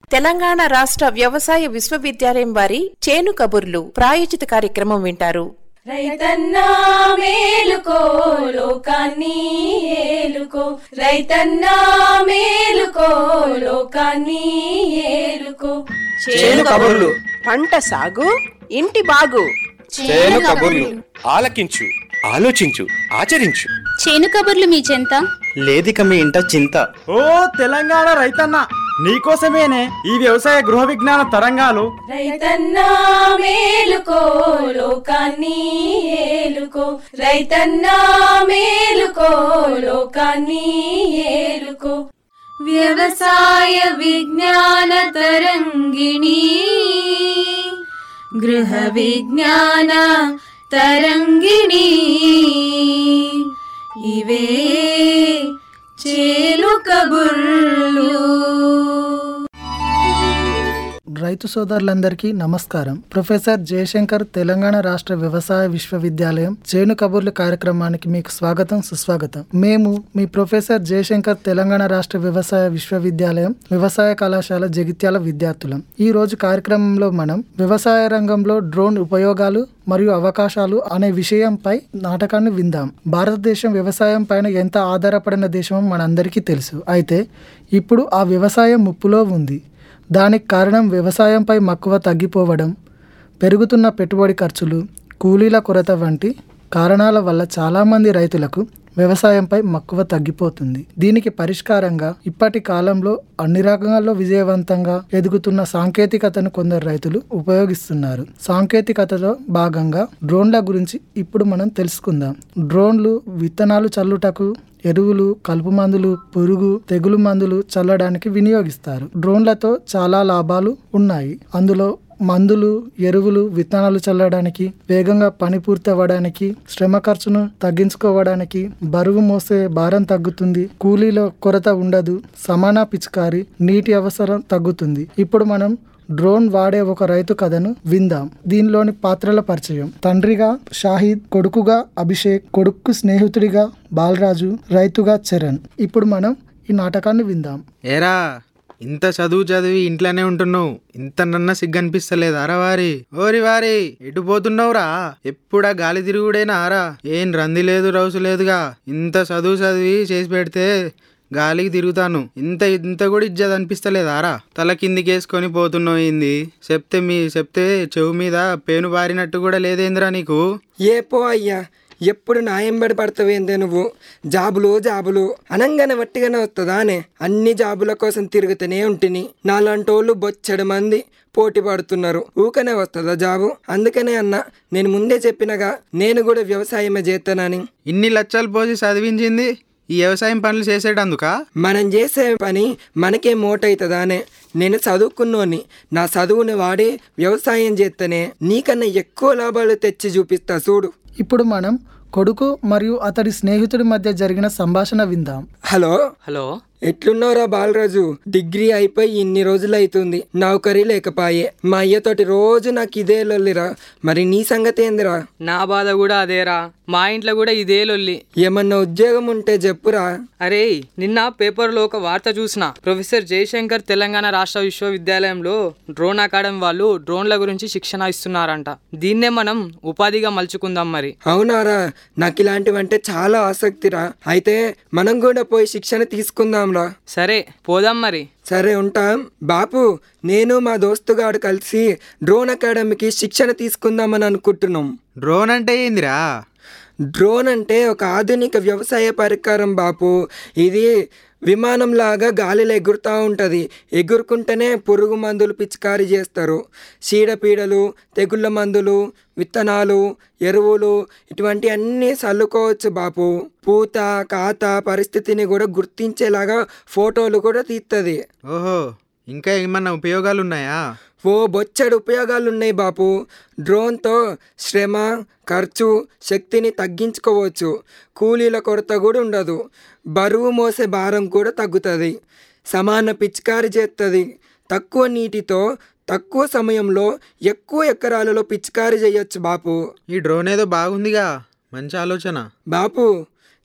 తెలంగాణ రాష్ట్ర వ్యవసాయ విశ్వవిద్యాలయం వారి చేను కబుర్లు ప్రాయోజిత కార్యక్రమం వింటారు. రైతన్నా మేలుకో లోకాన్ని ఏలుకో, రైతన్నా మేలుకో లోకాన్ని ఏలుకో. చేను కబుర్లు, పంట సాగు, ఇంటి బాగు. చేను కబుర్లు ఆలకించు, ఆలోచించు, ఆచరించు. చేను కబుర్లు మీ చెంత లేదిక మీ ఇంట చింత. ఓ తెలంగాణ రైతన్న, నీకోసమేనే ఈ వ్యవసాయ గృహ విజ్ఞాన తరంగాలు. రైతన్నా మేలుకో లోకాన్ని ఏలుకో, రైతన్నా మేలుకో లోకాన్ని ఏలుకో. వ్యవసాయ విజ్ఞాన తరంగిణి, గృహ విజ్ఞాన తరంగిణి. ఇవే చేను కబుర్లు. రైతు సోదరులందరికీ నమస్కారం. ప్రొఫెసర్ జయశంకర్ తెలంగాణ రాష్ట్ర వ్యవసాయ విశ్వవిద్యాలయం చేను కబుర్లు కార్యక్రమానికి మీకు స్వాగతం, సుస్వాగతం. మేము మీ ప్రొఫెసర్ జయశంకర్ తెలంగాణ రాష్ట్ర వ్యవసాయ విశ్వవిద్యాలయం వ్యవసాయ కళాశాల జగిత్యాల విద్యార్థులం. ఈ రోజు కార్యక్రమంలో మనం వ్యవసాయ రంగంలో డ్రోన్ ఉపయోగాలు మరియు అవకాశాలు అనే విషయంపై నాటకాన్ని విందాం. భారతదేశం వ్యవసాయం పైన ఎంత ఆధారపడిన దేశమో మనందరికీ తెలుసు. అయితే ఇప్పుడు ఆ వ్యవసాయం ముప్పులో ఉంది. దానికి కారణం వ్యవసాయంపై మక్కువ తగ్గిపోవడం, పెరుగుతున్న పెట్టుబడి ఖర్చులు, కూలీల కొరత వంటి కారణాల వల్ల చాలామంది రైతులకు వ్యవసాయంపై మక్కువ తగ్గిపోతుంది. దీనికి పరిష్కారంగా ఇప్పటి కాలంలో అన్ని రంగాల్లో విజయవంతంగా ఎదుగుతున్న సాంకేతికతను కొందరు రైతులు ఉపయోగిస్తున్నారు. సాంకేతికతలో భాగంగా డ్రోన్ల గురించి ఇప్పుడు మనం తెలుసుకుందాం. డ్రోన్లు విత్తనాలు చల్లుటకు, ఎరువులు, కలుపు మందులు, పురుగు, తెగులు మందులు చల్లడానికి వినియోగిస్తారు. డ్రోన్లతో చాలా లాభాలు ఉన్నాయి. అందులో మందులు, ఎరువులు, విత్తనాలు చల్లడానికి, వేగంగా పని పూర్తి అవ్వడానికి, శ్రమ ఖర్చును తగ్గించుకోవడానికి, బరువు మోసే భారం తగ్గుతుంది, కూలీల కొరత ఉండదు, సమాన పిచికారి, నీటి అవసరం తగ్గుతుంది. ఇప్పుడు మనం డ్రోన్ వాడే ఒక రైతు కథను విందాం. దీనిలోని పాత్రల పరిచయం. తండ్రిగా షాహిద్, కొడుకుగా అభిషేక్, కొడుకు స్నేహితుడిగా బాలరాజు, రైతుగా చరణ్. ఇప్పుడు మనం ఈ నాటకాన్ని విందాం. ఏరా, ఇంత చదివి ఇంట్లోనే ఉంటున్నావు, ఇంత నన్న సిగ్గనిపిస్తలేదారా వారి? ఓరి వారి, ఎటు పోతున్నావురా? ఎప్పుడా గాలి తిరుగుడేనా ఆరా? ఏం రంది లేదు, రౌసు లేదుగా. ఇంత చదివి చేసి పెడితే గాలికి తిరుగుతాను. ఇంత కూడా ఇజ్జత్ అనిపిస్తలేదారా? తల కిందికేసుకొని పోతున్నావు ఏంది? చెప్తే చెవు మీద పేను బారినట్టు కూడా లేదేంద్రా నీకు? ఏపో అయ్యా, ఎప్పుడు నా ఎంబడి పడతావేందే నువ్వు? జాబులు అనంగానే వట్టిగానే వస్తుందానే? అన్ని జాబుల కోసం తిరుగుతూనే ఉంటిని. నాలాంటోళ్ళు బొచ్చడు మంది పోటీ పడుతున్నారు. ఊకనే వస్తుందా జాబు? అందుకనే అన్నా, నేను ముందే చెప్పినగా నేను కూడా వ్యవసాయమే చేస్తానని. ఇన్ని లక్షలు పోసి చదివించింది ఈ వ్యవసాయం పనులు చేసేటందుక? మనం చేసే పని మనకే మోటవుతుందానే? నేను చదువుకున్నోని, నా చదువుని వాడి వ్యవసాయం చేస్తేనే నీకన్నా ఎక్కువ లాభాలు తెచ్చి చూపిస్తా చూడు. ఇప్పుడు మనం కొడుకు మరియు అతడి స్నేహితుడి మధ్య జరిగిన సంభాషణ విందాం. హలో, ఎట్లున్నావురా బాలరాజు? డిగ్రీ అయిపోయి ఇన్ని రోజులు అవుతుంది, నౌకరీ లేకపాయే. మా అయ్యతోటి రోజు నాకు ఇదే లొల్లిరా. మరి నీ సంగతి ఏందిరా? నా బాధ కూడా అదేరా, మా ఇంట్లో కూడా ఇదే లొల్లి. ఏమన్నా ఉద్యోగం ఉంటే చెప్పురా. అరే, నిన్న పేపర్లో ఒక వార్త చూసిన. ప్రొఫెసర్ జయశంకర్ తెలంగాణ రాష్ట్ర విశ్వవిద్యాలయంలో డ్రోన్ అకాడమీ వాళ్ళు డ్రోన్ల గురించి శిక్షణ ఇస్తున్నారంట. దీన్నే మనం ఉపాధిగా మలుచుకుందాం మరి. అవునారా? నాకు ఇలాంటివంటే చాలా ఆసక్తిరా. అయితే మనం కూడా పోయి శిక్షణ తీసుకుందాం రా. సరే, పోదాం మరి. సరే, ఉంటాం. బాపు, నేను మా దోస్తుగాడు కలిసి డ్రోన్ అకాడమీకి శిక్షణ తీసుకుందామని అనుకుంటున్నాం. డ్రోన్ అంటే ఏందిరా? డ్రోన్ అంటే ఒక ఆధునిక వ్యవసాయ పరికరం బాపు. ఇది విమానంలాగా గాలిలో ఎగురుతూ ఉంటుంది. ఎగురుకుంటేనే పురుగు మందులు పిచికారీ చేస్తారు. చీడపీడలు, తెగుళ్ళ మందులు, విత్తనాలు, ఎరువులు ఇటువంటి అన్నీ చల్లుకోవచ్చు బాపు. పూత, కాత పరిస్థితిని కూడా గుర్తించేలాగా ఫోటోలు కూడా తీస్తుంది. ఓహో, ఇంకా ఏమన్నా ఉపయోగాలు ఉన్నాయా? బొచ్చడు ఉపయోగాలు ఉన్నాయి బాపు. డ్రోన్తో శ్రమ, ఖర్చు, శక్తిని తగ్గించుకోవచ్చు. కూలీల కొరత కూడా ఉండదు. బరువు మోసే భారం కూడా తగ్గుతుంది. సమాన పిచికారీ చేస్తుంది. తక్కువ నీటితో తక్కువ సమయంలో ఎక్కువ ఎకరాలలో పిచికారీ చేయొచ్చు బాపు. ఈ డ్రోన్ ఏదో బాగుందిగా, మంచి ఆలోచన. బాపు,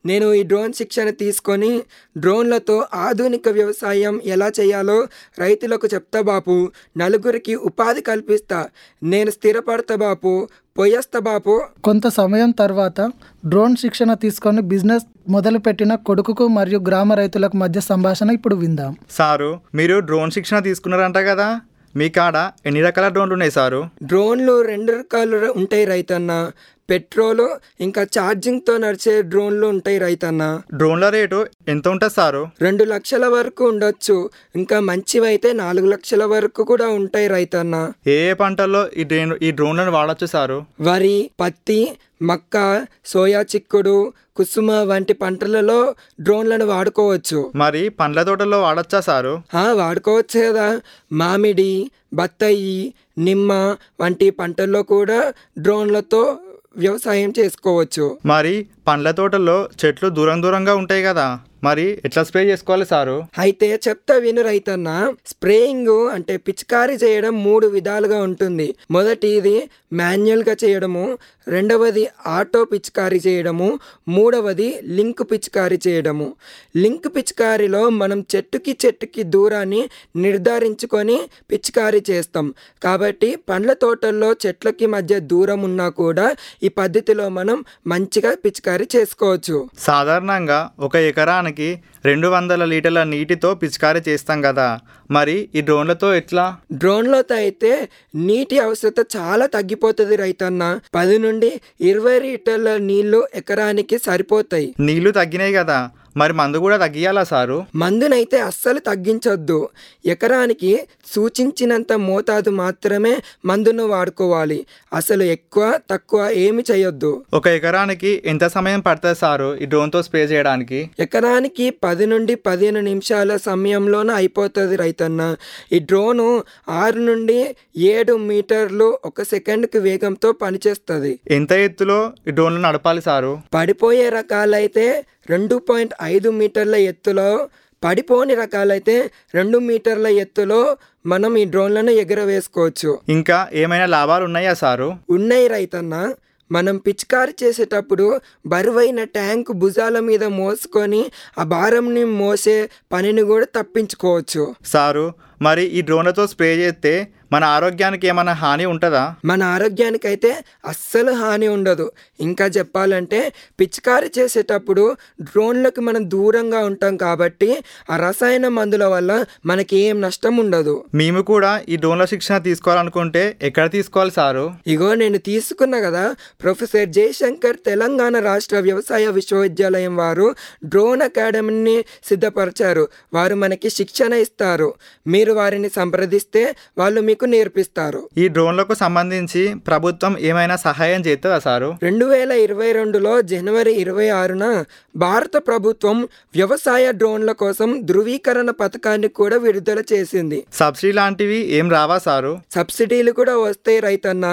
నేను ఈ డ్రోన్ శిక్షణ తీసుకొని డ్రోన్లతో ఆధునిక వ్యవసాయం ఎలా చేయాలో రైతులకు చెప్తా బాపు. నలుగురికి ఉపాధి కల్పిస్తా. నేను స్థిరపడతా బాపు, పోయేస్తా బాపు. కొంత సమయం తర్వాత డ్రోన్ శిక్షణ తీసుకొని బిజినెస్ మొదలుపెట్టిన కొడుకుకు మరియు గ్రామ రైతులకు మధ్య సంభాషణ ఇప్పుడు విందాం. సారు, మీరు డ్రోన్ శిక్షణ తీసుకున్నారంట కదా, మీ కాడ ఎన్ని రకాల డ్రోన్లు ఉన్నాయి సారు? డ్రోన్లు 2 రకాలు ఉంటాయి రైతన్న. పెట్రోలు ఇంకా ఛార్జింగ్తో నడిచే డ్రోన్లు ఉంటాయి రైతన్న. డ్రోన్ల రేటు ఎంత ఉంటుంది సారు? 2 లక్షల వరకు ఉండొచ్చు. ఇంకా మంచివైతే 4 లక్షల వరకు కూడా ఉంటాయి రైతన్న. ఏ పంటల్లో ఈ డ్రోన్లను వాడచ్చు సారు? వరి, పత్తి, మక్క, సోయా చిక్కుడు, కుసుమ వంటి పంటలలో డ్రోన్లను వాడుకోవచ్చు. మరి పండ్ల తోటల్లో వాడచ్చా సారు? వాడుకోవచ్చు కదా. మామిడి, బత్తాయి, నిమ్మ వంటి పంటల్లో కూడా డ్రోన్లతో వ్యవసాయం చేసుకోవచ్చు. మరి పండ్ల తోటల్లో చెట్లు దూరంగా ఉంటాయి కదా, మరి ఎట్లా స్ప్రే చేసుకోవాలి సారు? అయితే చెప్తా విను రైతన్న. స్ప్రేయింగ్ అంటే పిచికారీ చేయడం 3 విధాలుగా ఉంటుంది. మొదటిది మాన్యువల్గా చేయడము, రెండవది ఆటో పిచికారీ చేయడము, మూడవది లింక్ పిచికారీ చేయడము. లింక్ పిచికారీలో మనం చెట్టుకి దూరాన్ని నిర్ధారించుకొని పిచికారీ చేస్తాం. కాబట్టి పండ్ల తోటల్లో చెట్లకి మధ్య దూరం ఉన్నా కూడా ఈ పద్ధతిలో మనం మంచిగా పిచికారీ చేసుకోవచ్చు. సాధారణంగా 1 ఎకరానికి 200 లీటర్ల నీటితో పిచికారీ చేస్తాం కదా, మరి ఈ డ్రోన్లతో ఎట్లా? డ్రోన్లతో అయితే నీటి అవసరత చాలా తగ్గిపోతుంది రైతన్న. 10 నుండి 20 లీటర్ల నీళ్లు ఎకరానికి సరిపోతాయి. నీళ్లు తగ్గినాయి కదా, మరి మందు కూడా తగ్గియాలా సారు? మందునైతే అస్సలు తగ్గించొద్దు. ఎకరానికి సూచించినంత మోతాదు మాత్రమే మందును వాడుకోవాలి. అసలు ఎక్కువ తక్కువ ఏమి చేయొద్దు. 1 ఎకరానికి ఎంత సమయం పడుతుంది సారు ఈ డ్రోన్తో స్ప్రే చేయడానికి? ఎకరానికి 10 నుండి 15 నిమిషాల సమయంలోనే అయిపోతుంది రైతన్న. ఈ డ్రోను 6 నుండి 7 మీటర్లు 1 సెకండ్కి వేగంతో పనిచేస్తుంది. ఎంత ఎత్తులో ఈ డ్రోన్లు నడపాలి సారు? పడిపోయే రకాలైతే 2.5 మీటర్ల ఎత్తులో, పడిపోని రకాలైతే 2 మీటర్ల ఎత్తులో మనం ఈ డ్రోన్లను ఎగరవేసుకోవచ్చు. ఇంకా ఏమైనా లాభాలు ఉన్నాయా సారు? ఉన్నాయి రైతన్న. మనం పిచికారీ చేసేటప్పుడు బరువైన ట్యాంక్ భుజాల మీద మోసుకొని ఆ భారంని మోసే పనిని కూడా తప్పించుకోవచ్చు. సారు, మరి ఈ డ్రోన్లతో స్ప్రే చేస్తే మన ఆరోగ్యానికి ఏమైనా హాని ఉంటుందా? మన ఆరోగ్యానికి అయితే అస్సలు హాని ఉండదు. ఇంకా చెప్పాలంటే పిచికారీ చేసేటప్పుడు డ్రోన్లకు మనం దూరంగా ఉంటాం కాబట్టి ఆ రసాయన మందుల వల్ల మనకి ఏం నష్టం ఉండదు. మేము కూడా ఈ డ్రోన్ల శిక్షణ తీసుకోవాలనుకుంటే ఎక్కడ తీసుకోవాలి సారు? ఇగో నేను తీసుకున్నా కదా, ప్రొఫెసర్ జయశంకర్ తెలంగాణ రాష్ట్ర వ్యవసాయ విశ్వవిద్యాలయం వారు డ్రోన్ అకాడమీని సిద్ధపరిచారు. వారు మనకి శిక్షణ ఇస్తారు. మీరు వారిని సంప్రదిస్తే వాళ్ళు మీకు నేర్పిస్తారు. ఈ డ్రోన్లకు సంబంధించి ప్రభుత్వం ఏమైనా సహాయం చేస్తుందా సారు? 2022లో జనవరి 26న భారత ప్రభుత్వం వ్యవసాయ డ్రోన్ల కోసం ధృవీకరణ పథకాన్ని కూడా విడుదల చేసింది. సబ్సిడీ లాంటివి ఏం రావా సారు? సబ్సిడీలు కూడా వస్తాయి రైతన్న.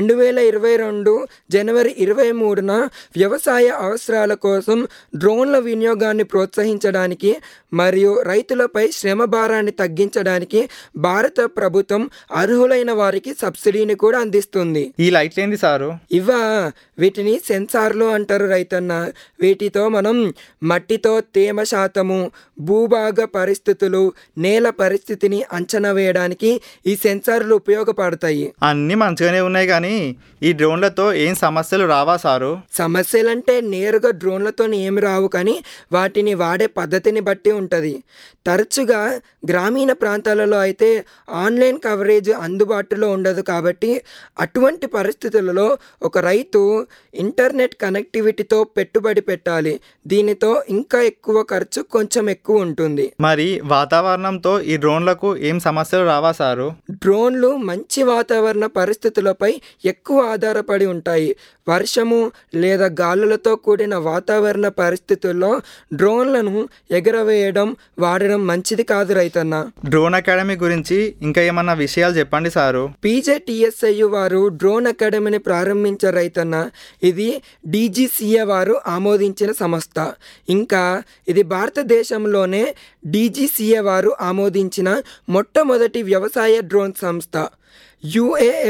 2022 జనవరి 23న వ్యవసాయ అవసరాల కోసం డ్రోన్ల వినియోగాన్ని ప్రోత్సహించడానికి మరియు రైతులపై శ్రమ భారాన్ని తగ్గించడానికి భారత ప్రభుత్వం అర్హులైన వారికి సబ్సిడీని కూడా అందిస్తుంది. ఈ లైట్లు ఏంది సారు? వీటిని సెన్సార్లు అంటారు రైతన్న. వీటితో మనం మట్టితో తేమ శాతము, భూభాగ పరిస్థితులు, నేల పరిస్థితిని అంచనా వేయడానికి ఈ సెన్సార్లు ఉపయోగపడతాయి. అన్నీ మంచిగానే ఉన్నాయి, కానీ ఈ డ్రోన్లతో ఏం సమస్యలు రావా సారు? సమస్యలంటే నేరుగా డ్రోన్లతో ఏమి రావు, కానీ వాటిని వాడే పద్ధతిని బట్టి ఉంటుంది. తరచుగా గ్రామీణ ప్రాంతాలలో అయితే ఆన్లైన్ కవరేజ్ అందుబాటులో ఉండదు. కాబట్టి అటువంటి పరిస్థితులలో ఒక రైతు ఇంటర్నెట్ కనెక్టివిటీతో పెట్టుబడి పెట్టాలి. దీనితో ఇంకా ఎక్కువ ఖర్చు కొంచెం ఎక్కువ ఉంటుంది. మరి వాతావరణంతో ఈ డ్రోన్లకు ఏం సమస్యలు రావా సారు? డ్రోన్లు మంచి వాతావరణ పరిస్థితులపై ఎక్కువ ఆధారపడి ఉంటాయి. వర్షము లేదా గాలులతో కూడిన వాతావరణ పరిస్థితుల్లో డ్రోన్లను ఎగరవేయడం, వాడడం మంచిది కాదు రైతన్న. డ్రోన్ అకాడమీ గురించి ఇంకా ఏమన్నా విషయాలు చెప్పండి సారు. PJTSIU వారు డ్రోన్ అకాడమీని ప్రారంభించారు రైతన్న. ఇది DGCA వారు ఆమోదించిన సంస్థ. ఇంకా ఇది భారతదేశంలోనే DGCA వారు ఆమోదించిన మొట్టమొదటి వ్యవసాయ డ్రోన్ సంస్థ. UAS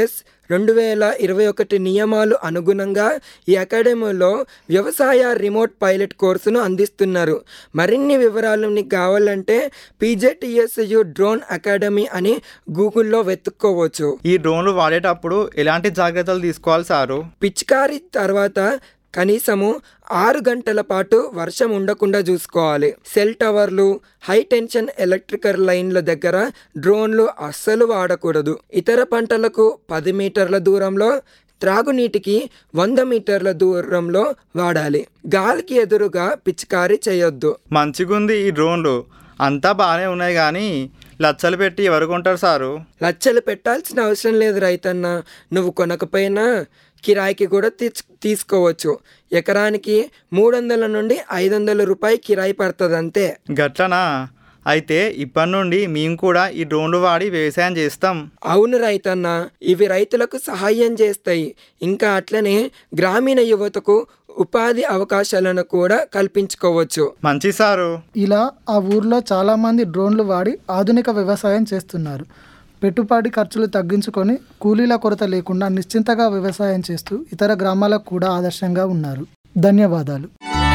2021 నియమాలు అనుగుణంగా ఈ అకాడమీలో వ్యవసాయ రిమోట్ పైలట్ కోర్సును అందిస్తున్నారు. మరిన్ని వివరాలు మీకు కావాలంటే PJTSU డ్రోన్ అకాడమీ అని గూగుల్లో వెతుక్కోవచ్చు. ఈ డ్రోన్లు వాడేటప్పుడు ఎలాంటి జాగ్రత్తలు తీసుకోవాలి సారు? పిచికారీ తర్వాత కనీసము 6 గంటల పాటు వర్షం ఉండకుండా చూసుకోవాలి. సెల్ టవర్లు, హై టెన్షన్ ఎలక్ట్రికల్ లైన్ల దగ్గర డ్రోన్లు అస్సలు వాడకూడదు. ఇతర పంటలకు 10 మీటర్ల దూరంలో, త్రాగునీటికి 100 మీటర్ల దూరంలో వాడాలి. గాలికి ఎదురుగా పిచికారీ చేయొద్దు. మంచిగుంది ఈ డ్రోన్లు, అంతా బాగానే ఉన్నాయి కానీ లచ్చలు పెట్టి ఎవరు కొంటారు సారు? లచ్చలు పెట్టాల్సిన అవసరం లేదు రైతన్న. నువ్వు కొనకపోయినా కిరాయికి కూడా తీసుకోవచ్చు. ఎకరానికి 300 నుండి 500 రూపాయలు కిరాయి పడుతుంది అంతే. గట్లనా? అయితే ఇప్పటి నుండి మేము కూడా ఈ డ్రోన్లు వాడి వ్యవసాయం చేస్తాం. అవును రైతన్న, ఇవి రైతులకు సహాయం చేస్తాయి. ఇంకా అట్లనే గ్రామీణ యువతకు ఉపాధి అవకాశాలను కూడా కల్పించుకోవచ్చు. మంచి సారు. ఇలా ఆ ఊర్లో చాలా మంది డ్రోన్లు వాడి ఆధునిక వ్యవసాయం చేస్తున్నారు. పెట్టుబడి ఖర్చులు తగ్గించుకొని కూలీల కొరత లేకుండా నిశ్చింతగా వ్యవసాయం చేస్తూ ఇతర గ్రామాలకు కూడా ఆదర్శంగా ఉన్నారు. ధన్యవాదాలు.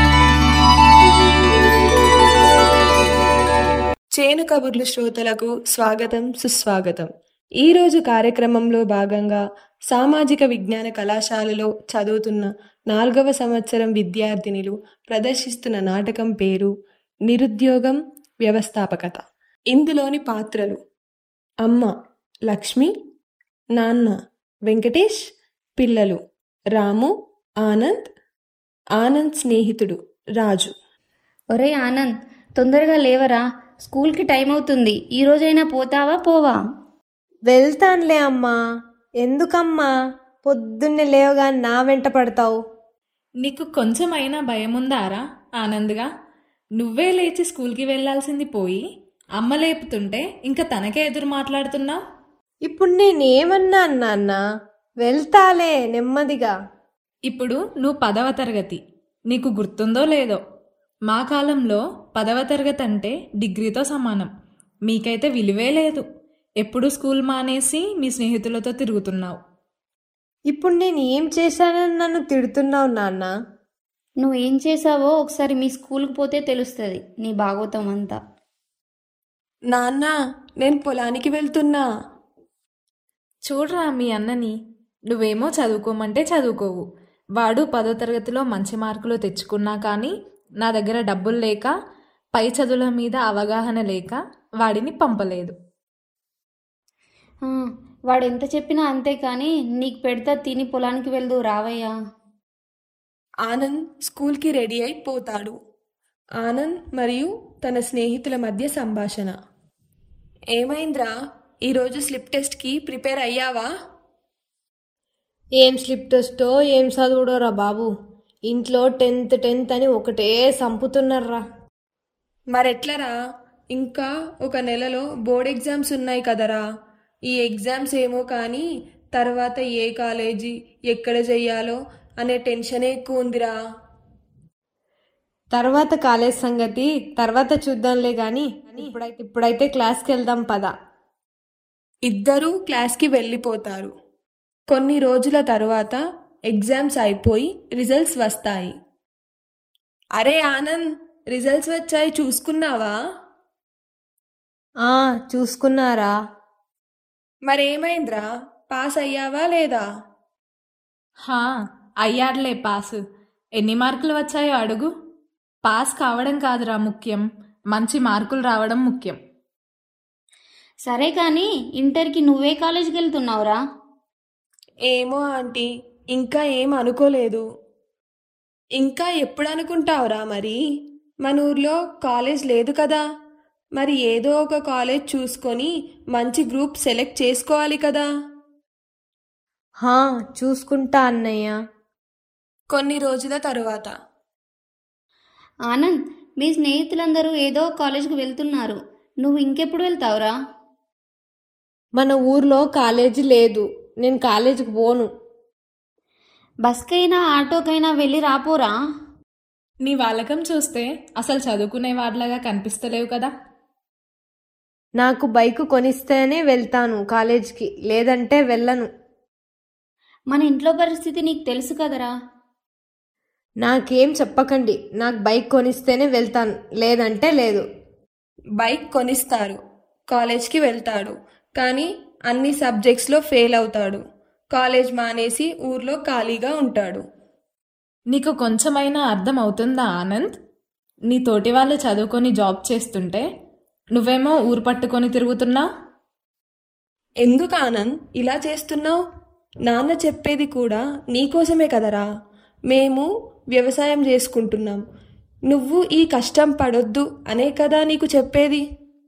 చేను కబుర్లు శ్రోతలకు స్వాగతం, సుస్వాగతం. ఈరోజు కార్యక్రమంలో భాగంగా సామాజిక విజ్ఞాన కళాశాలలో చదువుతున్న 4వ సంవత్సరం విద్యార్థినులు ప్రదర్శిస్తున్న నాటకం పేరు నిరుద్యోగం వ్యవస్థాపకత. ఇందులోని పాత్రలు: అమ్మ లక్ష్మి, నాన్న వెంకటేష్, పిల్లలు రాము, ఆనంద్, ఆనంద్ స్నేహితుడు రాజు. ఒరే ఆనంద్, తొందరగా లేవరా, స్కూల్కి టైం అవుతుంది. ఈ రోజైనా పోతావా పోవా? వెళ్తానులే అమ్మా. ఎందుకమ్మా పొద్దున్నే లేవగా నా వెంట పడతావు? నీకు కొంచెమైనా భయముందారా ఆనంద్గా? నువ్వే లేచి స్కూల్కి వెళ్లాల్సింది పోయి అమ్మ లేపుతుంటే ఇంకా తనకే ఎదురు మాట్లాడుతున్నావు. ఇప్పుడు నేనేమన్నా నాన్న? వెళ్తాలే నెమ్మదిగా. ఇప్పుడు నువ్వు 10వ తరగతి, నీకు గుర్తుందో లేదో, మా కాలంలో 10వ తరగతి అంటే డిగ్రీతో సమానం. మీకైతే విలువే లేదు. ఎప్పుడు స్కూల్ మానేసి మీ స్నేహితులతో తిరుగుతున్నావు. ఇప్పుడు నేను ఏం చేశానని నన్ను తిడుతున్నావు నాన్న? నువ్వేం చేసావో ఒకసారి మీ స్కూల్కి పోతే తెలుస్తుంది నీ భాగవతం అంతా. నాన్న, నేను పొలానికి వెళ్తున్నా. చూడరా మీ అన్నని, నువ్వేమో చదువుకోమంటే చదువుకోవు. వాడు 10వ తరగతిలో మంచి మార్కులు తెచ్చుకున్నా కానీ నా దగ్గర డబ్బులు లేక, పై చదువుల మీద అవగాహన లేక వాడిని పంపలేదు. వాడు ఎంత చెప్పినా అంతే, కానీ నీకు పెడతా తిని పొలానికి వెళ్దు రావయ్యా. ఆనంద్ స్కూల్కి రెడీ అయిపోతాడు. ఆనంద్ మరియు తన స్నేహితుల మధ్య సంభాషణ. ఏమైందిరా, ఈరోజు స్లిప్ టెస్ట్కి ప్రిపేర్ అయ్యావా? ఏం స్లిప్ టెస్టో ఏం చదువుడోరా బాబు. ఇంట్లో 10th అని ఒకటే సంపుతున్నారా. మరెట్లరా, ఇంకా ఒక నెలలో బోర్డ్ ఎగ్జామ్స్ ఉన్నాయి కదరా. ఈ ఎగ్జామ్స్ ఏమో కానీ తర్వాత ఏ కాలేజీ ఎక్కడ చెయ్యాలో అనే టెన్షనే ఎక్కువ ఉందిరా. తర్వాత కాలేజ్ సంగతి తర్వాత చూద్దాంలే గాని ఇప్పుడైతే క్లాస్కి వెళ్దాం పద. ఇద్దరూ క్లాస్కి వెళ్ళిపోతారు. కొన్ని రోజుల తర్వాత ఎగ్జామ్స్ అయిపోయి రిజల్ట్స్ వస్తాయి. అరే ఆనంద్, రిజల్ట్స్ వచ్చాయి, చూసుకున్నావా? చూసుకున్నారా. మరేమైందిరా, పాస్ అయ్యావా లేదా? అయ్యాడులే పాస్. ఎన్ని మార్కులు వచ్చాయో అడుగు. పాస్ కావడం కాదురా ముఖ్యం, మంచి మార్కులు రావడం ముఖ్యం. సరే కానీ ఇంటర్కి నువ్వే కాలేజీకి వెళ్తున్నావురా? ఏమో ఆంటీ, ఇంకా ఏం అనుకోలేదు. ఇంకా ఎప్పుడు అనుకుంటావురా? మరి మన ఊర్లో కాలేజ్ లేదు కదా. మరి ఏదో ఒక కాలేజ్ చూసుకొని మంచి గ్రూప్ సెలెక్ట్ చేసుకోవాలి కదా. చూసుకుంటా అన్నయ్య. కొన్ని రోజుల తరువాత. ఆనంద్, మీ స్నేహితులందరూ ఏదో కాలేజ్కి వెళ్తున్నారు, నువ్వు ఇంకెప్పుడు వెళ్తావురా? మన ఊర్లో కాలేజీ లేదు, నేను కాలేజీకి పోను. బస్కైనా ఆటోకైనా వెళ్ళి రాపోరా? నీ వాలకం చూస్తే అసలు చదువుకునే వాడిలాగా కనిపిస్తలేవు కదా. నాకు బైక్ కొనిస్తేనే వెళ్తాను కాలేజీకి, లేదంటే వెళ్ళను. మన ఇంట్లో పరిస్థితి నీకు తెలుసు కదరా. నాకేం చెప్పకండి. నాకు బైక్ కొనిస్తేనే వెళ్తాను, లేదంటే లేదు. బైక్ కొనిస్తారు, కాలేజ్కి వెళ్తాడు, కానీ అన్ని సబ్జెక్ట్స్లో ఫెయిల్ అవుతాడు. కాలేజ్ మానేసి ఊర్లో ఖాళీగా ఉంటాడు. నీకు కొంచెమైనా అర్థం అవుతుందా ఆనంద్? నీ తోటి వాళ్ళు చదువుకొని జాబ్ చేస్తుంటే నువ్వేమో ఊరు పట్టుకొని తిరుగుతున్నా. ఎందుకు ఆనంద్ ఇలా చేస్తున్నావు? నాన్న చెప్పేది కూడా నీకోసమే కదరా. మేము వ్యవసాయం చేసుకుంటున్నాం, నువ్వు ఈ కష్టం పడొద్దు అనే కదా నీకు చెప్పేది.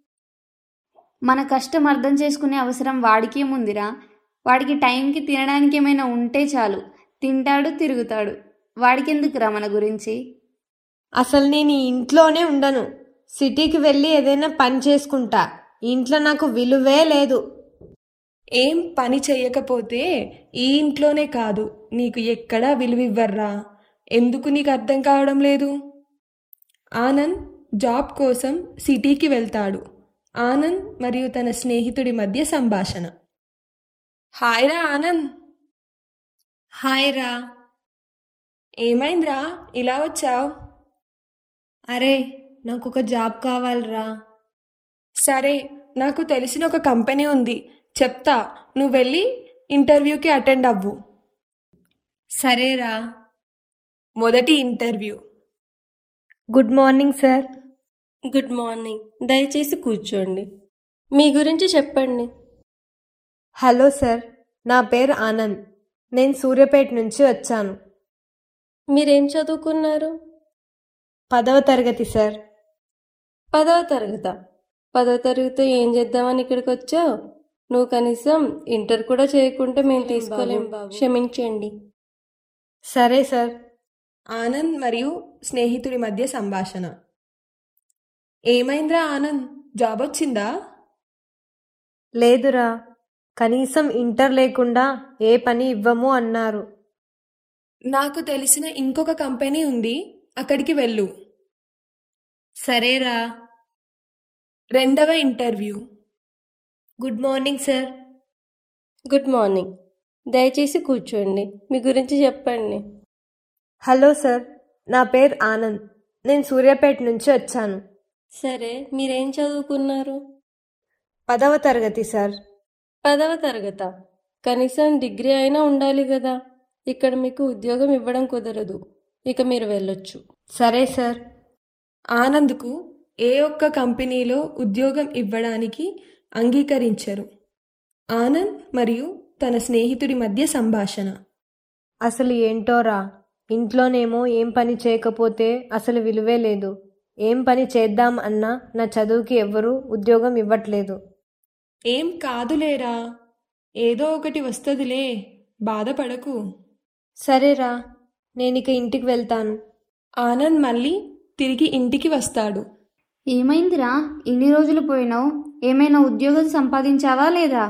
మన కష్టం అర్థం చేసుకునే అవసరం వాడికేముందిరా? వాడికి టైంకి తినడానికి ఏమైనా ఉంటే చాలు, తింటాడు, తిరుగుతాడు. వాడికెందుకురా మన గురించి? అసలు నేను ఈ ఇంట్లోనే ఉండను, సిటీకి వెళ్ళి ఏదైనా పని చేసుకుంటా. ఇంట్లో నాకు విలువే లేదు. ఏం పని చెయ్యకపోతే ఈ ఇంట్లోనే కాదు, నీకు ఎక్కడా విలువివ్వర్రా. ఎందుకు నీకు అర్థం కావడం లేదు? ఆనంద్ జాబ్ కోసం సిటీకి వెళ్తాడు. ఆనంద్ మరియు తన స్నేహితుడి మధ్య సంభాషణ. హాయ్ రా ఆనంద్. హాయ్ రా. ఏమైందిరా ఇలా వచ్చావు? అరే, నాకు ఒక జాబ్ కావాలిరా. సరే, నాకు తెలిసిన ఒక కంపెనీ ఉంది, చెప్తా, నువ్వు వెళ్ళి ఇంటర్వ్యూకి అటెండ్ అవ్వు. సరేరా. మొదటి interview. Good morning sir. Good morning. దయచేసి కూర్చోండి. మీ గురించి చెప్పండి. హలో సార్, నా పేరు ఆనంద్. నేను సూర్యాపేట నుంచి వచ్చాను. మీరేం చదువుకున్నారు? 10వ తరగతి సార్. 10వ తరగత? 10వ తరగతి ఏం చేద్దామని ఇక్కడికి వచ్చావు? నువ్వు కనీసం ఇంటర్ కూడా చేయకుంటే మేము తీసుకోలేం, క్షమించండి. సరే సార్. ఆనంద్ మరియు స్నేహితుడి మధ్య సంభాషణ. ఏమైందిరా ఆనంద్, జాబ్ వచ్చిందా? లేదురా, కనీసం ఇంటర్ లేకుండా ఏ పని ఇవ్వము అన్నారు. నాకు తెలిసిన ఇంకొక కంపెనీ ఉంది, అక్కడికి వెళ్ళు. సరేరా. రెండవ interview. Good morning sir. Good morning. దయచేసి కూర్చోండి. మీ గురించి చెప్పండి. హలో సార్, నా పేరు ఆనంద్. నేను సూర్యాపేట నుంచి వచ్చాను. సరే, మీరేం చదువుకున్నారు? 10వ తరగతి సార్. 10వ తరగత? కనీసం డిగ్రీ అయినా ఉండాలి కదా. ఇక్కడ మీకు ఉద్యోగం ఇవ్వడం కుదరదు, ఇక మీరు వెళ్ళొచ్చు. సరే సార్. ఆనంద్కు ఏ ఒక్క కంపెనీలో ఉద్యోగం ఇవ్వడానికి అంగీకరించరు. ఆనంద్ మరియు తన స్నేహితుడి మధ్య సంభాషణ. అసలు ఏంటోరా, ఇంట్లోనేమో ఏం పని చేయకపోతే అసలు విలువే లేదు. ఏం పని చేద్దాం అన్నా నా చదువుకి ఎవ్వరూ ఉద్యోగం ఇవ్వట్లేదు. ఏం కాదులేరా, ఏదో ఒకటి వస్తుందిలే, బాధపడకు. సరేరా, నేనిక ఇంటికి వెళ్తాను. ఆనంద్ మళ్ళీ తిరిగి ఇంటికి వస్తాడు. ఏమైందిరా, ఇన్ని రోజులు పోయినావు? ఏమైనా ఉద్యోగం సంపాదించావా లేదా?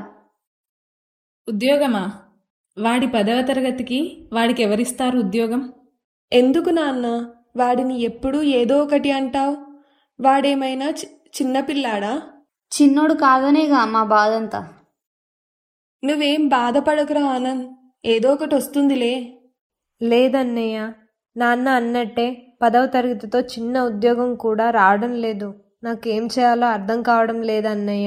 ఉద్యోగమా? వాడి 10వ తరగతికి వాడికి ఎవరిస్తారు ఉద్యోగం? ఎందుకు నాన్న, వాడిని ఎప్పుడూ ఏదో ఒకటి అంటావు? వాడేమైనా చిన్నపిల్లాడా? చిన్నోడు కాదనేగా మా బాధంతా. నువ్వేం బాధపడకురా ఆనంద్, ఏదో ఒకటి వస్తుందిలే. లేదన్నయ్య, నాన్న అన్నట్టే 10వ తరగతితో చిన్న ఉద్యోగం కూడా రావడం లేదు. నాకేం చేయాలో అర్థం కావడం లేదన్నయ్య.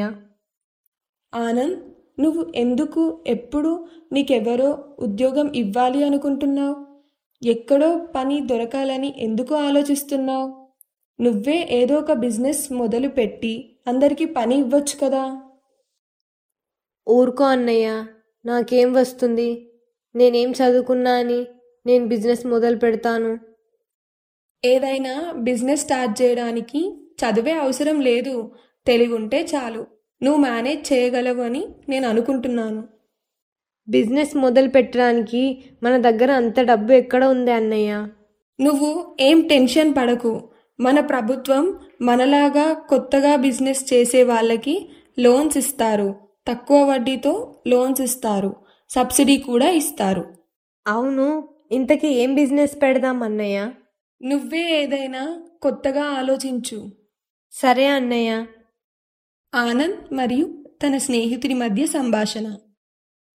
ఆనంద్, నువ్వు ఎందుకు ఎప్పుడు నీకెవరో ఉద్యోగం ఇవ్వాలి అనుకుంటున్నావు? ఎక్కడో పని దొరకాలని ఎందుకు ఆలోచిస్తున్నావు? నువ్వే ఏదో ఒక బిజినెస్ మొదలు పెట్టి అందరికీ పని ఇవ్వచ్చు కదా. ఊరుకో అన్నయ్య, నాకేం వస్తుంది? నేనేం చదువుకున్నా అని నేను బిజినెస్ మొదలు పెడతాను? ఏదైనా బిజినెస్ స్టార్ట్ చేయడానికి చదివే అవసరం లేదు, తెలివుంటే చాలు. నువ్వు మేనేజ్ చేయగలవు అని నేను అనుకుంటున్నాను. బిజినెస్ మొదలు పెట్టడానికి మన దగ్గర అంత డబ్బు ఎక్కడ ఉంది అన్నయ్య? నువ్వు ఏం టెన్షన్ పడకు. మన ప్రభుత్వం మనలాగా కొత్తగా బిజినెస్ చేసే వాళ్ళకి లోన్స్ ఇస్తారు, తక్కువ వడ్డీతో లోన్స్ ఇస్తారు, సబ్సిడీ కూడా ఇస్తారు. అవును, ఇంతకీ ఏం బిజినెస్ పెడదాం అన్నయ్య? నువ్వే ఏదైనా కొత్తగా ఆలోచించు. సరే అన్నయ్య. ఆనంద్ మరియు తన స్నేహితుడి మధ్య సంభాషణ.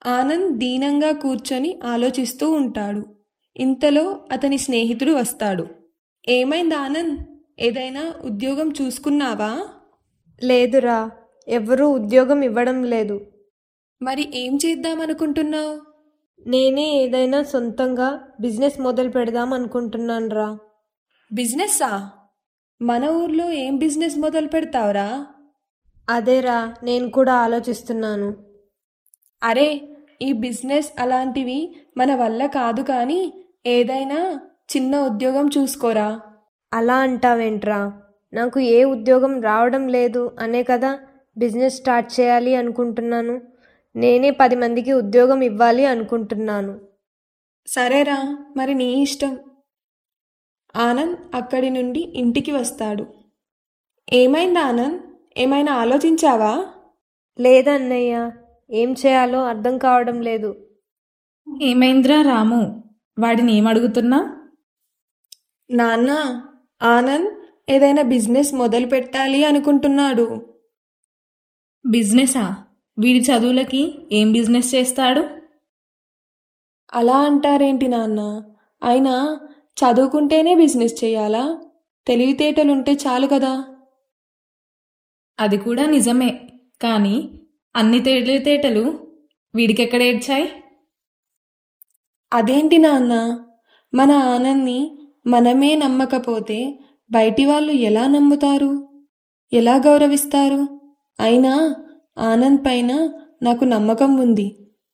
ఆనంద్ దీనంగా కూర్చొని ఆలోచిస్తూ ఉంటాడు. ఇంతలో అతని స్నేహితుడు వస్తాడు. ఏమైంది ఆనంద్, ఏదైనా ఉద్యోగం చూసుకున్నావా? లేదురా, ఎవ్వరూ ఉద్యోగం ఇవ్వడం లేదు. మరి ఏం చేద్దామనుకుంటున్నావు? నేనే ఏదైనా సొంతంగా బిజినెస్ మొదలు పెడదాం అనుకుంటున్నాను రా. బిజినెస్సా? మన ఊర్లో ఏం బిజినెస్ మొదలు పెడతావురా? అదేరా నేను కూడా ఆలోచిస్తున్నాను. అరే, ఈ బిజినెస్ అలాంటివి మన వల్ల కాదు, కానీ ఏదైనా చిన్న ఉద్యోగం చూసుకోరా. అలా అంటావేంట్రా? నాకు ఏ ఉద్యోగం రావడం లేదు అనే కదా బిజినెస్ స్టార్ట్ చేయాలి అనుకుంటున్నాను. నేనే 10 మందికి ఉద్యోగం ఇవ్వాలి అనుకుంటున్నాను. సరేరా, మరి నీ ఇష్టం. ఆనంద్ అక్కడి నుండి ఇంటికి వస్తాడు. ఏమైంది ఆనంద్, ఏమైనా ఆలోచించావా? లేదన్నయ్య, ఏం చేయాలో అర్థం కావడం లేదు. ఏమైందిరా రాము, వాడిని ఏమడుగుతున్నా? నాన్న, ఆనంద్ ఏదైనా బిజినెస్ మొదలు పెట్టాలి అనుకుంటున్నాడు. బిజినెసా? వీడి చదువులకి ఏం బిజినెస్ చేస్తాడు? అలా అంటారేంటి నాన్న? అయినా చదువుకుంటేనే బిజినెస్ చేయాలా? తెలివితేటలుంటే చాలు కదా. అది కూడా నిజమే, కానీ అన్ని తెలివితేటలు వీడికెక్కడ ఏడ్చాయి? అదేంటి నాన్న, మన ఆనంద్ని మనమే నమ్మకపోతే బయటి వాళ్ళు ఎలా నమ్ముతారు, ఎలా గౌరవిస్తారు? అయినా ఆనంద్ పైన నాకు నమ్మకం ఉంది.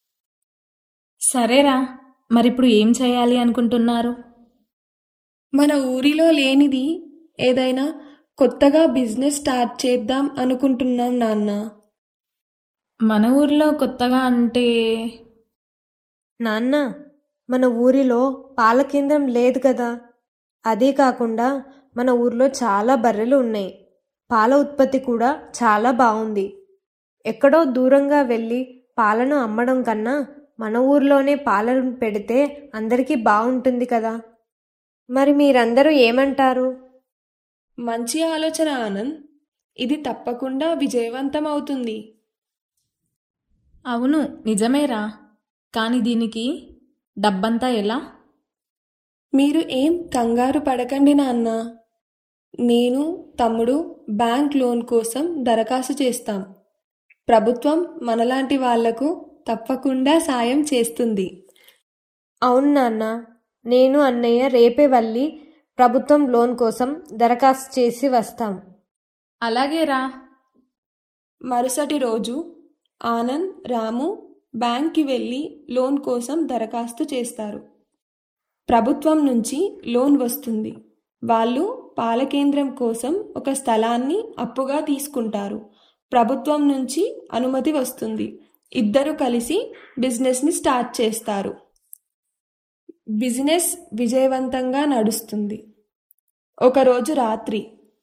సరేరా, మరిప్పుడు ఏం చేయాలి అనుకుంటున్నారు? మన ఊరిలో లేనిది ఏదైనా కొత్తగా బిజినెస్ స్టార్ట్ చేద్దాం అనుకుంటున్నాం నాన్న. మన ఊరిలో కొత్తగా అంటే? నాన్న, మన ఊరిలో పాల కేంద్రం లేదు కదా. అదే కాకుండా మన ఊర్లో చాలా బర్రెలు ఉన్నాయి. పాల ఉత్పత్తి కూడా చాలా బాగుంది. ఎక్కడో దూరంగా వెళ్ళి పాలను అమ్మడం కన్నా మన ఊర్లోనే పాలను పెడితే అందరికీ బాగుంటుంది కదా. మరి మీరందరూ ఏమంటారు? మంచి ఆలోచన ఆనంద్, ఇది తప్పకుండా విజయవంతం అవుతుంది. అవును, నిజమేరా, కానీ దీనికి డబ్బంతా ఎలా? మీరు ఏం కంగారు పడకండి నాన్న. నేను, తమ్ముడు బ్యాంక్ లోన్ కోసం దరఖాస్తు చేస్తాం. ప్రభుత్వం మనలాంటి వాళ్లకు తప్పకుండా సాయం చేస్తుంది. అవును నాన్న, నేను అన్నయ్య రేపే వెళ్ళి ప్రభుత్వం లోన్ కోసం దరఖాస్తు చేసి వస్తాం. అలాగేరా. మరుసటి రోజు ఆనంద్, రాము బ్యాంక్కి వెళ్ళి లోన్ కోసం దరఖాస్తు చేస్తారు. ప్రభుత్వం నుంచి లోన్ వస్తుంది. వాళ్ళు పాల కేంద్రం కోసం ఒక స్థలాన్ని అప్పుగా తీసుకుంటారు. ప్రభుత్వం నుంచి అనుమతి వస్తుంది. ఇద్దరు కలిసి బిజినెస్ని స్టార్ట్ చేస్తారు. బిజినెస్ విజయవంతంగా నడుస్తుంది. ఒకరోజు రాత్రి.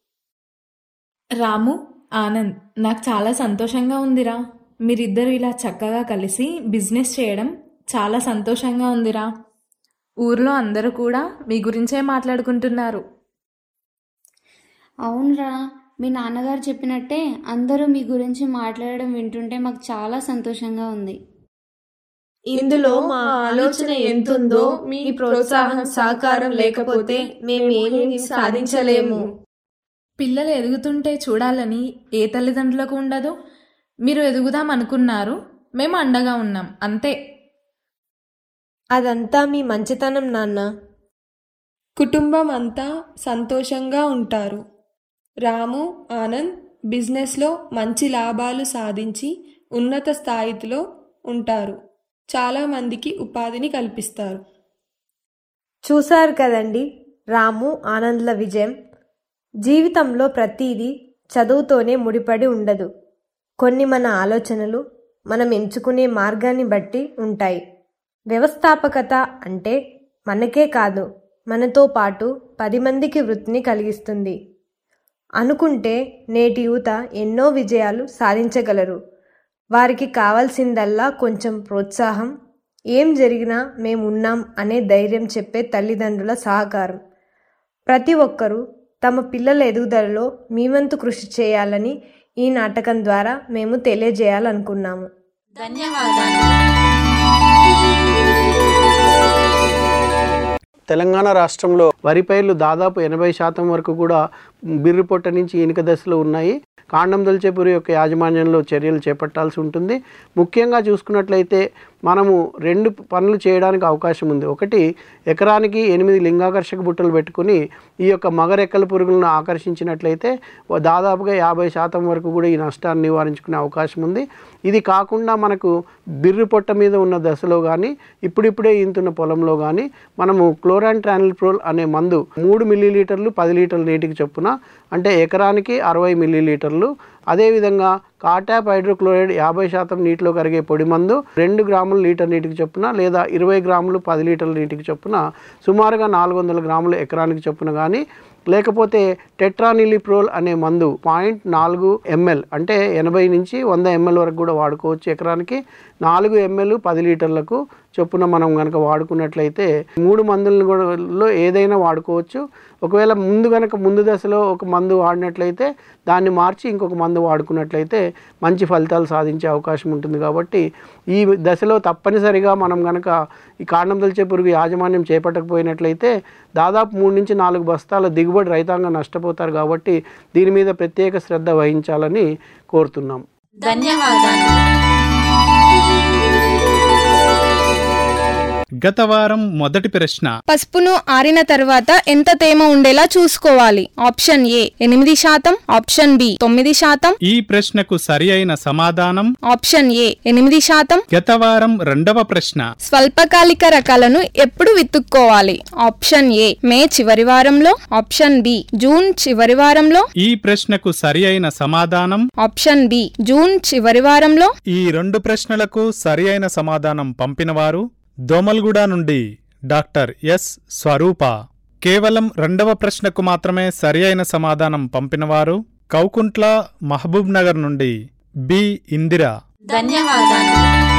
రాము, ఆనంద్, నాకు చాలా సంతోషంగా ఉందిరా. మీరిద్దరు ఇలా చక్కగా కలిసి బిజినెస్ చేయడం చాలా సంతోషంగా ఉందిరా. ఊర్లో అందరూ కూడా మీ గురించే మాట్లాడుకుంటున్నారు. అవునరా, మీ నాన్నగారు చెప్పినట్టే అందరూ మీ గురించి మాట్లాడడం వింటుంటే మాకు చాలా సంతోషంగా ఉంది. ఇందులో మా ఆలోచన ఎంతుందో మీ ప్రోత్సాహం సహకారం లేకపోతే మేమేమీ సాధించలేము. పిల్లలు ఎదుగుతుంటే చూడాలని ఏ తల్లిదండ్రులకు ఉండదు? మీరు ఎదుగుదాం అనుకున్నారు, మేము అండగా ఉన్నాం, అంతే. అదంతా మీ మంచితనం నాన్న. కుటుంబం అంతా సంతోషంగా ఉంటారు. రాము, ఆనంద్ బిజినెస్లో మంచి లాభాలు సాధించి ఉన్నత స్థాయిలో ఉంటారు. చాలామందికి ఉపాధిని కల్పిస్తారు. చూశారు కదండి రాము, ఆనంద్ల విజయం. జీవితంలో ప్రతిదీ చదువుతోనే ముడిపడి ఉండదు. కొన్ని మన ఆలోచనలు మనం ఎంచుకునే మార్గాన్ని బట్టి ఉంటాయి. వ్యవస్థాపకత అంటే మనకే కాదు, మనతో పాటు 10 మందికి వృత్తిని కలిగిస్తుంది. అనుకుంటే నేటి యువత ఎన్నో విజయాలు సాధించగలరు. వారికి కావాల్సిందల్లా కొంచెం ప్రోత్సాహం, ఏం జరిగినా మేమున్నాం అనే ధైర్యం చెప్పే తల్లిదండ్రుల సహకారం. ప్రతి ఒక్కరూ తమ పిల్లల ఎదుగుదలలో మీ వంతు కృషి చేయాలని ఈ నాటకం ద్వారా మేము తెలియజేయాలనుకున్నాము. ధన్యవాదాలు. తెలంగాణ రాష్ట్రంలో వరి పైర్లు దాదాపు 80% వరకు కూడా బిర్రు పొట్ట నుంచి ఈనిక దశలో ఉన్నాయి. కాండం దొల్చే పురుగు యొక్క యాజమాన్యంలో చర్యలు చేపట్టాల్సి ఉంటుంది. ముఖ్యంగా చూసుకున్నట్లయితే మనము 2 పనులు చేయడానికి అవకాశం ఉంది. ఒకటి, ఎకరానికి 8 లింగాకర్షక బుట్టలు పెట్టుకుని ఈ యొక్క మగరెక్కల పురుగులను ఆకర్షించినట్లయితే దాదాపుగా 50% వరకు కూడా ఈ నష్టాన్ని నివారించుకునే అవకాశం ఉంది. ఇది కాకుండా మనకు బిర్రు పొట్ట మీద ఉన్న దశలో కానీ ఇప్పుడిప్పుడే ఈంతున్న పొలంలో కానీ మనము క్లోరాంట్రానిల్ప్రోల్ అనే మందు 3 మిల్లీలీటర్లు 10 లీటర్ల నీటికి చొప్పున, అంటే ఎకరానికి 60 మిల్లీలీటర్లు. అదేవిధంగా కాటాప్ హైడ్రోక్లోరైడ్ 50% నీటిలో కరిగే పొడి మందు 2 గ్రాములు లీటర్ నీటికి చొప్పున, లేదా 20 గ్రాములు 10 లీటర్ల నీటికి చొప్పున సుమారుగా 400 గ్రాములు ఎకరానికి చొప్పున కానీ, లేకపోతే టెట్రానిలిప్రోల్ అనే మందు 0.4 ml, అంటే 80 నుంచి 100 ml వరకు కూడా వాడుకోవచ్చు. ఎకరానికి 4 ml 10 లీటర్లకు చొప్పున మనం కనుక వాడుకున్నట్లయితే 3 మందులలో ఏదైనా వాడుకోవచ్చు. ఒకవేళ ముందు దశలో ఒక మందు వాడినట్లయితే దాన్ని మార్చి ఇంకొక మందు వాడుకున్నట్లయితే మంచి ఫలితాలు సాధించే అవకాశం ఉంటుంది. కాబట్టి ఈ దశలో తప్పనిసరిగా మనం కనుక ఈ కాండం దొల్చే పురుగు యాజమాన్యం చేపట్టకపోయినట్లయితే దాదాపు 3 నుంచి 4 బస్తాల దిగుబడి రైతాంగం నష్టపోతారు. కాబట్టి దీని మీద ప్రత్యేక శ్రద్ధ వహించాలని కోరుతున్నాం. ధన్యవాదాలు. గత వారం మొదటి ప్రశ్న. పసుపును ఆరిన తర్వాత ఎంత తేమ ఉండేలా చూసుకోవాలి? Option A 8%, option B 9%. ఈ ప్రశ్నకు సరి అయిన సమాధానం ఆప్షన్ ఏ 8%. గత వారం రెండవ ప్రశ్న. స్వల్పకాలిక రకాలను ఎప్పుడు విత్తుకోవాలి? ఆప్షన్ ఏ మే చివరి వారంలో, ఆప్షన్ బి జూన్ చివరి వారంలో. ఈ ప్రశ్నకు సరి అయిన సమాధానం ఆప్షన్ బి జూన్ చివరి వారంలో. ఈ 2 ప్రశ్నలకు సరి అయిన సమాధానం పంపినవారు దోమల్గూడ నుండి డాక్టర్ ఎస్ స్వరూప. కేవలం రెండవ ప్రశ్నకు మాత్రమే సరి అయిన సమాధానం పంపినవారు కౌకుంట్ల మహబూబ్ నగర్ నుండి బి ఇందిర. ధన్యవాదాలు.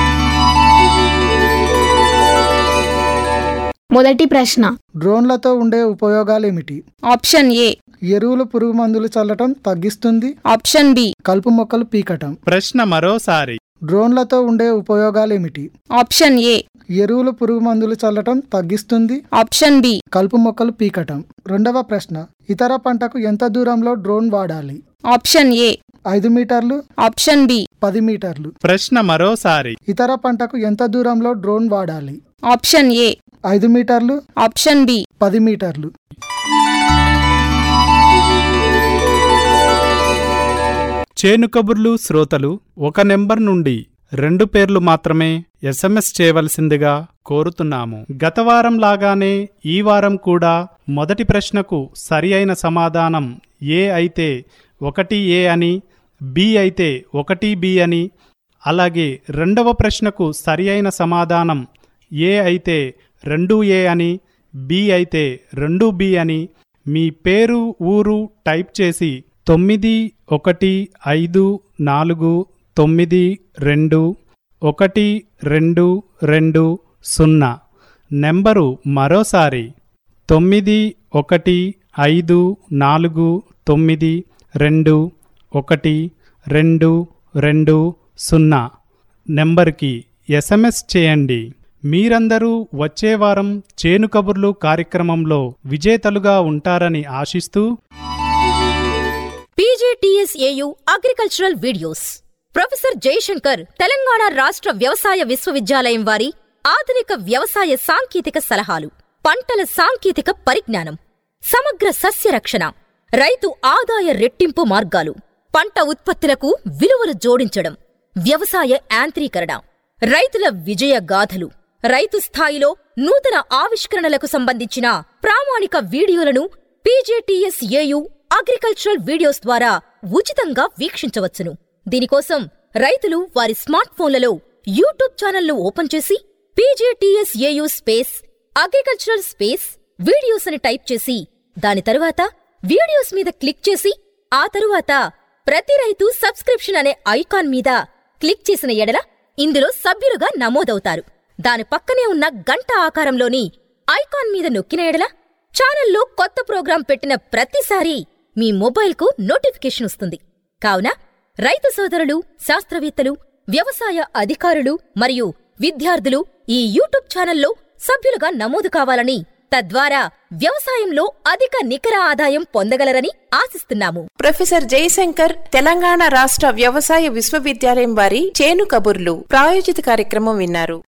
మొదటి ప్రశ్న. డ్రోన్లతో ఉండే ఉపయోగాలు ఏమిటి? ఆప్షన్ ఏ ఎరువులు పురుగు మందులు చల్లటం తగ్గిస్తుంది. ఆప్షన్ బి కలుపు మొక్కలు పీకటం. ప్రశ్న మరోసారి. డ్రోన్లతో ఉండే ఉపయోగాలు ఏమిటి? ఆప్షన్ ఏ ఎరువులు పురుగు మందులు చల్లటం తగ్గిస్తుంది. ఆప్షన్ బి కలుపు మొక్కలు పీకటం. రెండవ ప్రశ్న. ఇతర పంటకు ఎంత దూరంలో డ్రోన్ వాడాలి? ఆప్షన్ ఏ 5 మీటర్లు. ఆప్షన్ బి 10 మీటర్లు. ప్రశ్న మరోసారి. ఇతర పంటకు ఎంత దూరంలో డ్రోన్ వాడాలి? ఆప్షన్ ఏ 5 మీటర్లు. ఆప్షన్ బి 10 మీటర్లు. చేను కబుర్లు శ్రోతలు ఒక నెంబర్ నుండి 2 పేర్లు మాత్రమే SMS చేయవలసిందిగా కోరుతున్నాము. గత వారం లాగానే ఈ వారం కూడా మొదటి ప్రశ్నకు సరి అయిన సమాధానం ఏ అయితే 1A అని, బి అయితే 1B అని, అలాగే రెండవ ప్రశ్నకు సరి అయిన సమాధానం ఏ అయితే 2A అని, బి అయితే 2B అని మీ పేరు ఊరు టైప్ చేసి 9154921220 నెంబరు మరోసారి 9154921220 నెంబర్కి SMS చేయండి. మీరందరూ వచ్చే వారం చేను కబుర్లు కార్యక్రమంలో విజేతలుగా ఉంటారని ఆశిస్తూ PGTSAU agricultural videos professor Jayashankar Telangana రాష్ట్ర వ్యవసాయ విశ్వవిద్యాలయం వారి ఆధునిక వ్యవసాయ సాంకేతిక సలహాలు, పంటల సాంకేతిక పరిజ్ఞానం, సమగ్ర సస్య రక్షణ, రైతు ఆదాయ రెట్టింపు మార్గాలు, పంట ఉత్పత్తులకు విలువలు జోడించడం, వ్యవసాయ యాంత్రీకరణ, రైతుల విజయ గాథలు, రైతు స్థాయిలో నూతన ఆవిష్కరణలకు సంబంధించిన ప్రామాణిక వీడియోలను PGTSAU అగ్రికల్చరల్ వీడియోస్ ద్వారా ఉచితంగా వీక్షించవచ్చును. దీనికోసం రైతులు వారి స్మార్ట్ ఫోన్లలో యూట్యూబ్ ఛానల్ను ఓపెన్ చేసి PGTSAU అగ్రికల్చరల్ వీడియోస్ అని టైప్ చేసి దాని తరువాత వీడియోస్ మీద క్లిక్ చేసి ఆ తరువాత ప్రతి రైతు సబ్స్క్రిప్షన్ అనే ఐకాన్ మీద క్లిక్ చేసిన ఎడల ఇందులో సభ్యులుగా నమోదవుతారు. దాని పక్కనే ఉన్న గంట ఆకారంలోని ఐకాన్ మీద నొక్కిన ఎడల ఛానల్లో కొత్త ప్రోగ్రాం పెట్టిన ప్రతిసారి మీ మొబైల్కు నోటిఫికేషన్ వస్తుంది. కావున రైతు సోదరులు, శాస్త్రవేత్తలు, వ్యవసాయ అధికారులు మరియు విద్యార్థులు ఈ యూట్యూబ్ ఛానల్లో సభ్యులుగా నమోదు కావాలని తద్వారా వ్యవసాయంలో అధిక నికర ఆదాయం పొందగలరని ఆశిస్తున్నాము. ప్రొఫెసర్ జయశంకర్ తెలంగాణ రాష్ట్ర వ్యవసాయ విశ్వవిద్యాలయం వారి చేను కబుర్లు ప్రాయోజిత కార్యక్రమం విన్నారు.